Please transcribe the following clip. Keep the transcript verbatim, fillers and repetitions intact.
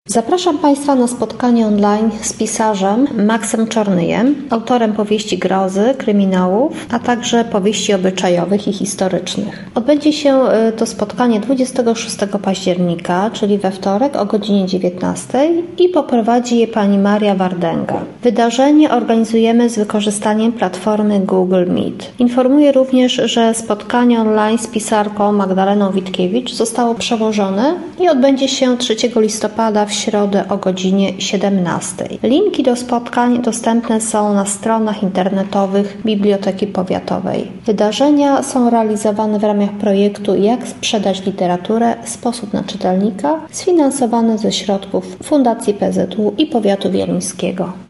Zapraszam Państwa na spotkanie online z pisarzem Maxem Czornyjem, autorem powieści grozy, kryminałów, a także powieści obyczajowych i historycznych. Odbędzie się to spotkanie dwudziestego szóstego października, czyli we wtorek o godzinie dziewiętnastej i poprowadzi je pani Maria Wardęga. Wydarzenie organizujemy z wykorzystaniem platformy Google Meet. Informuję również, że spotkanie online z pisarką Magdaleną Witkiewicz zostało przełożone i odbędzie się trzeciego listopada w środę o godzinie siedemnastej. Linki do spotkań dostępne są na stronach internetowych Biblioteki Powiatowej. Wydarzenia są realizowane w ramach projektu Jak sprzedać literaturę? Sposób na czytelnika, sfinansowane ze środków Fundacji P Z U i Powiatu Wieluńskiego.